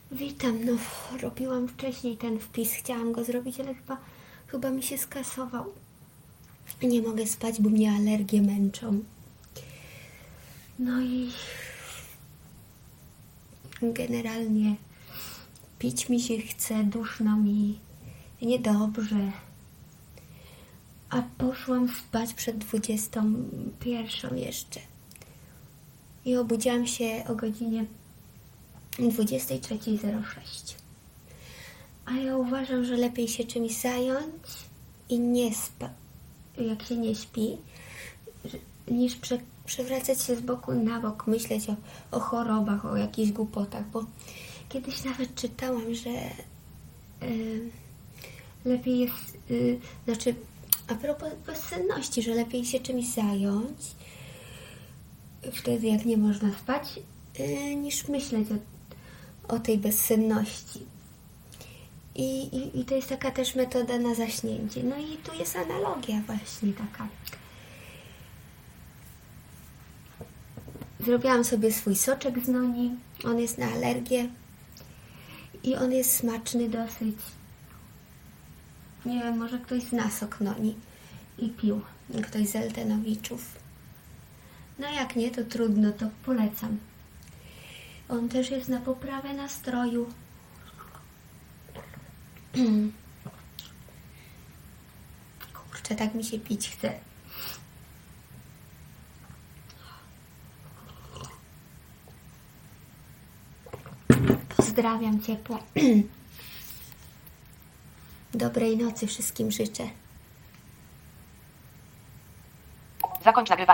Witam, no robiłam wcześniej ten wpis, chciałam go zrobić, ale chyba mi się skasował. Nie mogę spać, bo mnie alergie męczą. No i generalnie pić mi się chce, duszno mi, niedobrze. A poszłam spać przed 21 jeszcze. I obudziłam się o godzinie 23:06. A ja uważam, że lepiej się czymś zająć i nie spać, jak się nie śpi, niż przewracać się z boku na bok, myśleć o chorobach, o jakichś głupotach, bo kiedyś nawet czytałam, że lepiej jest, znaczy a propos bezsenności, że lepiej się czymś zająć wtedy, jak nie można spać, niż myśleć o tej bezsenności. I to jest taka też metoda na zaśnięcie. No i tu jest analogia właśnie taka. Zrobiłam sobie swój soczek z noni. On jest na alergię. I on jest smaczny dosyć. Nie wiem, może ktoś zna sok noni i pił. Ktoś z Eltenowiczów. No jak nie, to trudno, to polecam. On też jest na poprawę nastroju. Kurczę, tak mi się pić chce. Pozdrawiam ciepło. Dobrej nocy wszystkim życzę. Zakończ nagrywanie.